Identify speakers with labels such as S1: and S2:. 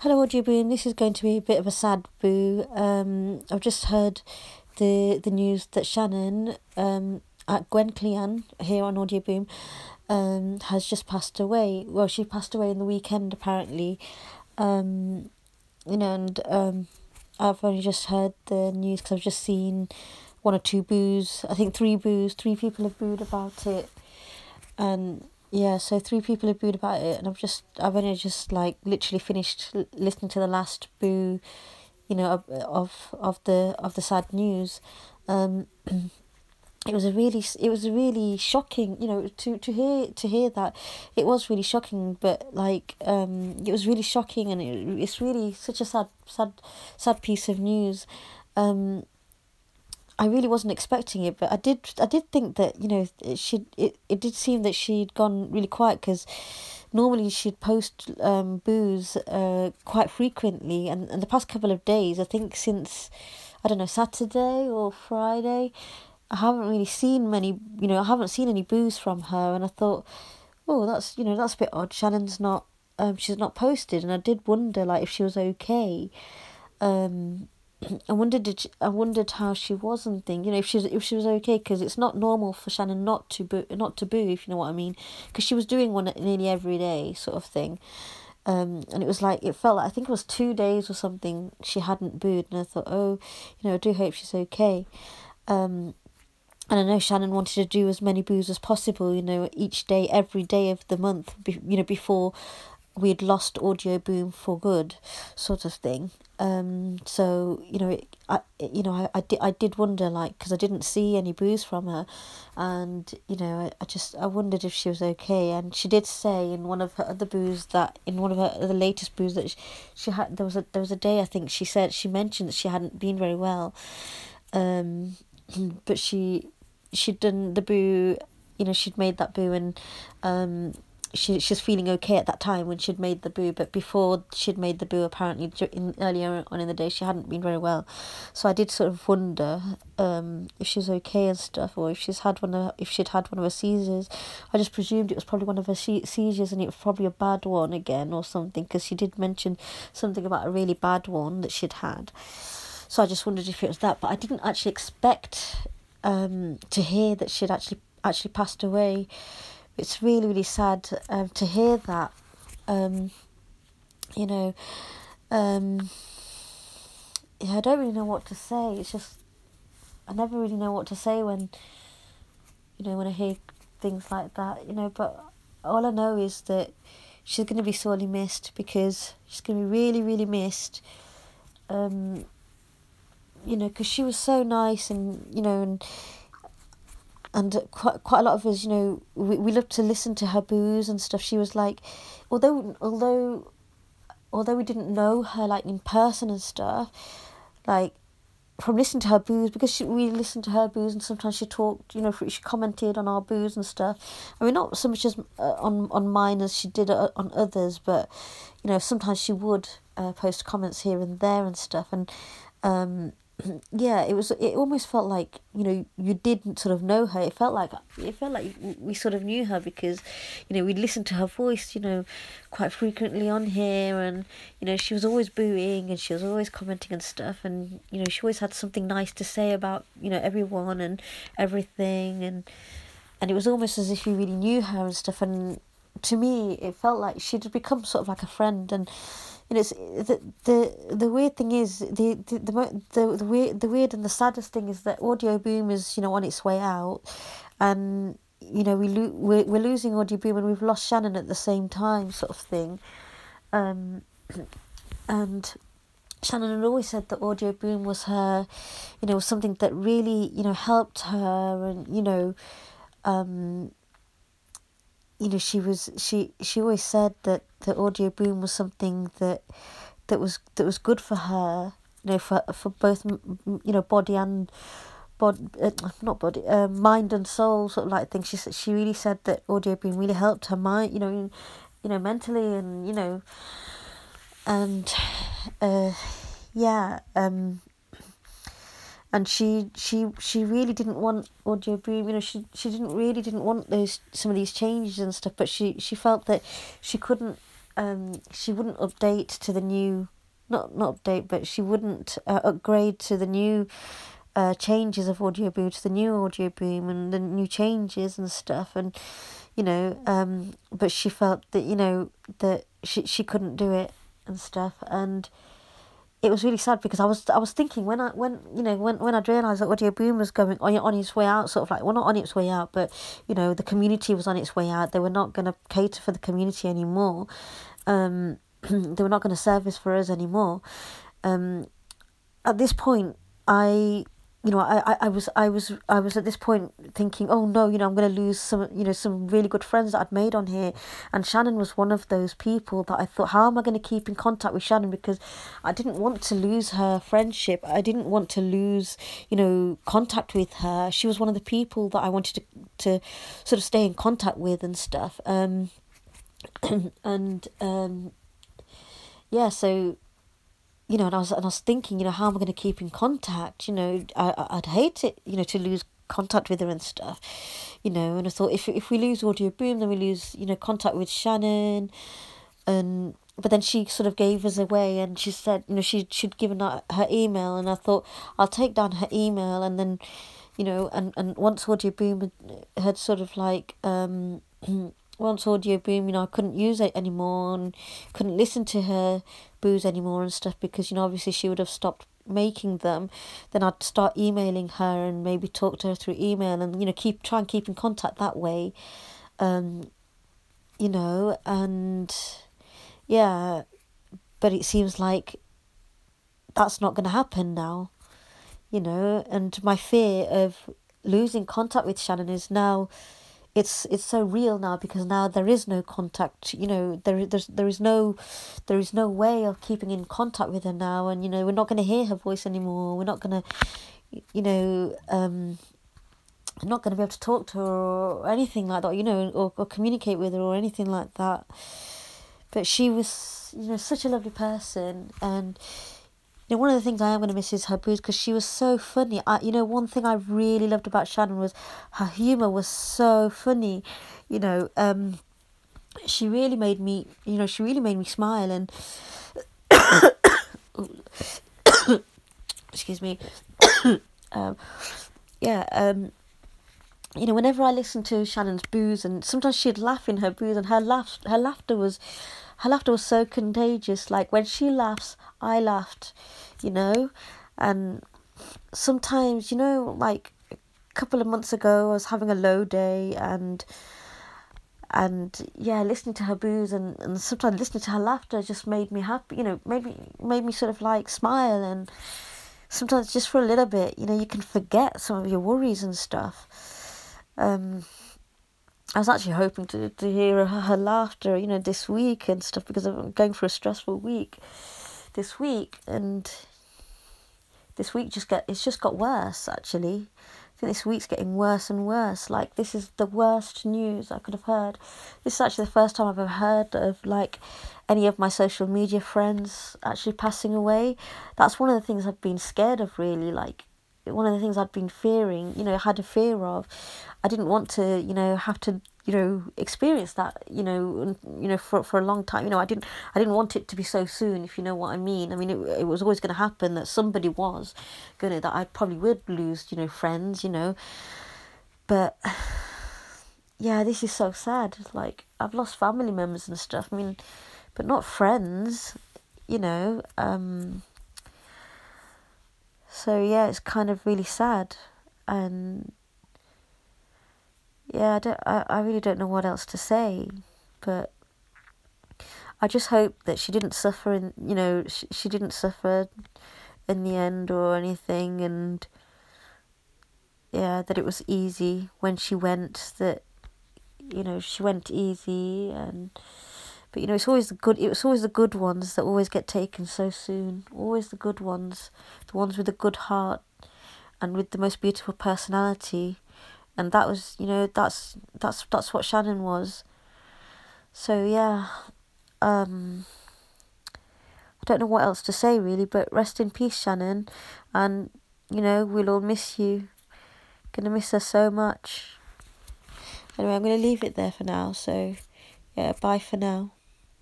S1: Hello, Audio Boom. This is going to be a bit of a sad boo. I've just heard the news that Shannon, at Gwen Clean here on Audio Boom, has just passed away. Well, she passed away in the weekend apparently. And I've only just heard the news because I've just seen one or two boos. I think three boos. Three people have booed about it, and yeah, so three people have booed about it, and I've only just like literally finished listening to the last boo, of the sad news. Um, it was a really shocking, to hear that. It was really shocking, but like it was really shocking, and it's really such a sad piece of news. Um, I really wasn't expecting it, but I did think that it did seem that she'd gone really quiet, because normally she'd post booze quite frequently, and the past couple of days, I think since, I don't know, Saturday or Friday, I haven't really seen many, I haven't seen any booze from her, and I thought, oh, that's a bit odd. She's not posted, and I did wonder like if she was okay. Um, I wondered how she was and thing. If she was okay, because it's not normal for Shannon not to boo, if you know what I mean, because she was doing one nearly every day, sort of thing. And it felt like, I think it was 2 days or something she hadn't booed, and I thought, oh, I do hope she's okay. Um, and I know Shannon wanted to do as many boos as possible, each day, every day of the month, before we'd lost Audio Boom for good, sort of thing. So I did wonder, like, because I didn't see any boos from her, and I wondered if she was okay. And she did say in one of her other boos, that in one of her the latest boos, that she had, there was a day, I think she mentioned that she hadn't been very well. um but she'd done the boo, she'd made that boo, and she's feeling okay at that time when she'd made the boo. But before she'd made the boo, apparently earlier on in the day, she hadn't been very well. So I did sort of wonder if she was okay and stuff, or if she'd had one of her seizures. I just presumed it was probably one of her seizures, and it was probably a bad one again or something, because she did mention something about a really bad one that she'd had. So I just wondered if it was that, but I didn't actually expect to hear that she'd actually passed away. It's really, really sad to hear that. Um, you know, yeah, I don't really know what to say. It's just, I never really know what to say when I hear things like that. But all I know is that she's going to be sorely missed, because she's going to be really, really missed. Because she was so nice, and quite a lot of us, we love to listen to her boos and stuff. She was like, although we didn't know her like in person and stuff, like from listening to her boos, because we listened to her boos, and sometimes she talked, she commented on our boos and stuff. I mean, not so much as on mine as she did on others, but sometimes she would post comments here and there and stuff, and yeah, it almost felt like you didn't sort of know her. It felt like we sort of knew her, because we'd listen to her voice quite frequently on here, and she was always booing, and she was always commenting and stuff, and she always had something nice to say about everyone and everything, and it was almost as if you really knew her and stuff. And to me, it felt like she'd become sort of like a friend. And it's the weird thing is, the weird and the saddest thing is that Audio Boom is on its way out, and we're losing Audio Boom, and we've lost Shannon at the same time, sort of thing. And Shannon had always said that Audio Boom was her, was something that really helped her, and she always said that the Audio Boom was something that was good for her, for both body and not body, mind and soul, sort of like thing. She really said that Audio Boom really helped her mind, mentally, and and yeah. And she really didn't want Audio Boom. She didn't want some of these changes and stuff, but she felt that she couldn't she wouldn't update to the new, not update, but she wouldn't upgrade to the new changes of Audio Boom, to the new Audio Boom and the new changes and stuff, and but she felt that that she couldn't do it and stuff, and it was really sad because I was thinking when I'd realised that Audio Boom was going on its way out, sort of like, well, not on its way out, but the community was on its way out. They were not going to cater for the community anymore. They were not going to service for us anymore. At this point, I was at this point thinking, oh no, I'm going to lose some really good friends that I'd made on here, and Shannon was one of those people that I thought, how am I going to keep in contact with Shannon, because I didn't want to lose her friendship. I didn't want to lose contact with her. She was one of the people that I wanted to sort of stay in contact with and stuff. Yeah, so and I was thinking, how am I going to keep in contact? I'd hate it, to lose contact with her and stuff, and I thought if we lose Audio Boom, then we lose, contact with Shannon, but then she sort of gave us away, and she said, she'd given her email, and I thought I'll take down her email, and then, and once Audio Boom had sort of like, once Audio Boom, I couldn't use it anymore and couldn't listen to her boos anymore and stuff, because, obviously she would have stopped making them. Then I'd start emailing her and maybe talk to her through email and, try and keep in contact that way. And yeah, but it seems like that's not going to happen now, and my fear of losing contact with Shannon is now, it's so real now, because now there is no contact, there is no way of keeping in contact with her now, and we're not going to hear her voice anymore. We're not going to I'm not going to be able to talk to her or anything like that, or communicate with her or anything like that. But she was such a lovely person, and one of the things I am going to miss is her boos, because she was so funny. One thing I really loved about Shannon was her humour was so funny. She really made me, smile, and excuse me. Whenever I listened to Shannon's boos, and sometimes she'd laugh in her boos, and her laughter was so contagious. Like when she laughs, I laughed, and sometimes, like a couple of months ago, I was having a low day, and yeah, listening to her boos and sometimes listening to her laughter just made me happy, made me sort of like smile, and sometimes just for a little bit, you can forget some of your worries and stuff. I was actually hoping to hear her laughter, this week and stuff, because I'm going through a stressful week this week, and this week it's just got worse, actually. I think this week's getting worse and worse. Like, this is the worst news I could have heard. This is actually the first time I've ever heard of, like, any of my social media friends actually passing away. That's one of the things I've been scared of, really. Like, one of the things I'd been fearing, had a fear of. I didn't want to, have to, experience that, for a long time. I didn't want it to be so soon, if you know what I mean. I mean, it was always going to happen, that somebody was going to, that I probably would lose, friends, But, yeah, this is so sad. Like, I've lost family members and stuff. I mean, but not friends, So, yeah, it's kind of really sad. And yeah, I really don't know what else to say, but I just hope that she didn't suffer she didn't suffer in the end or anything, and yeah, that it was easy when she went, that, she went easy, but it was always the good ones that always get taken so soon, always the good ones, the ones with a good heart and with the most beautiful personality. And that was, that's what Shannon was. So yeah, I don't know what else to say, really, but rest in peace, Shannon. And, we'll all miss you. Gonna miss her so much. Anyway, I'm going to leave it there for now. So yeah, bye for now.